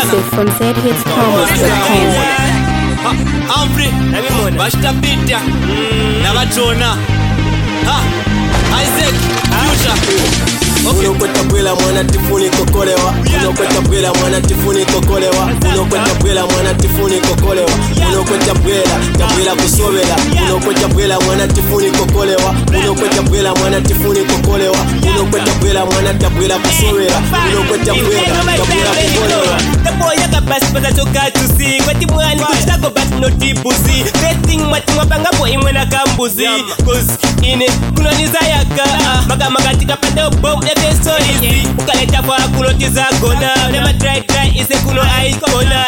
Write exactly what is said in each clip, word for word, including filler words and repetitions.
Exclusive from z hits promos dot com. Humphrey, Bashta Peter, Navatona, Isaac, Future. Unokweta bwela mwana tifuni kokolewa. Unokweta bwela mwana tifuni kokolewa. Unokweta bwela mwana tifuni kokolewa. Unokweta bwela tabwela kusobela. Unokweta bwela mwana tifuni kokolewa. Unokweta bwela mwana tifuni kokolewa. Unokweta bwela mwana tabwela kusobela. Unokweta bwela tabwela kukolewa. The boy ya kabasi pata choka chusi. Kwati mwani kuchitako bat no tipusi. Betting mati mwapanga po imwena kambuzi. Cause ine kuna nizayaka. Maka makatika pande bom ya teso easy. Ukaleta kwa kunotiza gona. Nema try try ise kuno aikona.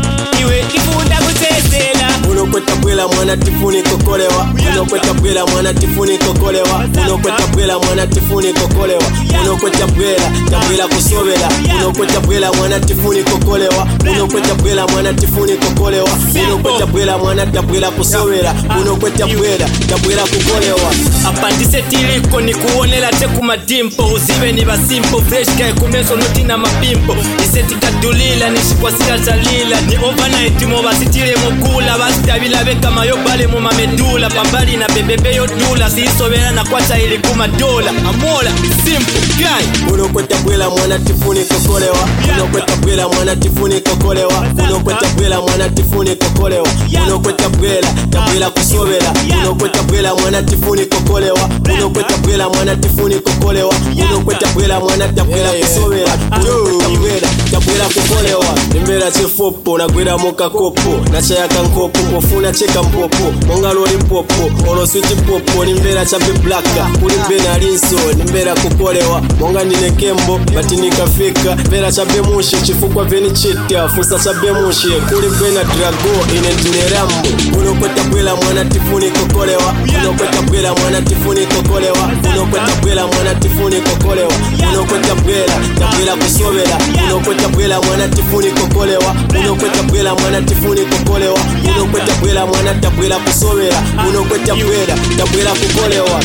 Iwe kifunda kutesela. Unokweta bwela mwana tifuni kokolewa. Unokweta bwela mwana tifuni kokolewa. Unokweta bwela mwana tifuni kokolewa. Unokweta bwela tabwela kusobela. Unokweta bwela mwana tifuni kokolewa. Unokweta bwela mwana tifuni kokolewa. Unokweta bwela mwana tabwela kusobela. Unokweta bwela tabwela kukolewa. Apandise tiliko ni kuonela teku madimpo. Uzive ni basimpo fresh kaya kumeso noti na mapimpo. Iseti katulila nishikwasila chalila. Ni overnight mo basitile mokula. Basitabila beka mayo bale mu mamedula. Pambali na bebebe yo dula. Siisobela na kwacha ili kuma dola. Amola, simple, guy. Unokweta bwela mwana tifuni kokolewa. Unokweta bwela mwana tifuni kokolewa. Unokweta bwela mwana tifuni kokolewa. Unokweta bwela tabwela kusobela. Unokweta bwela mwana tifuni kokolewa. Unokweta bwela mwana tifuni kokolewa. Unokweta bwela mwana tabwela kusobela. Unokweta bwela tabwela kukolewa. Nimbera chefopo nagwera moka kopo. Nachayaka nkopo pofuna cheka mpopo. Mongalo li mpopo olo switi popo. Nimbera chape blaka kuli bena linso. Nimbera kukolewa monga nine kembo bati nikafika. Mbera chape mushi chifukwa veni chita. Fusa chape mushi kuli bena drago ine ntune rambo. Unokweta bwela mwana tifuni kokolewa. Unokweta bwela mwana tifuni kokolewa. Unokweta bwela mwana tifuni kokolewa. Unokweta bwela tabwela kusobela. Unokweta bwela mwana tifuni kokolewa. Unokweta bwela mwana tifuni kokolewa. Unokweta bwela mwana tabwela kusobela. Unokweta bwela tabwela kukolewa.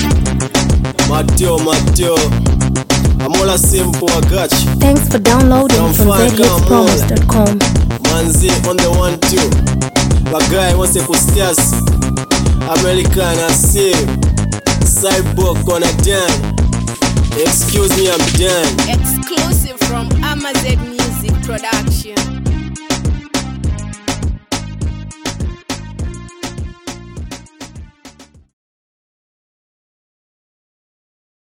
Mateo, Mateo, Amola simple, I got you. Thanks for downloading from z hits promos dot com. Manzi on the one two. Bagay wase kustias. American I see. Cyborg on a dime. Excuse me, I'm done. Exclusive from Amazon Music Production.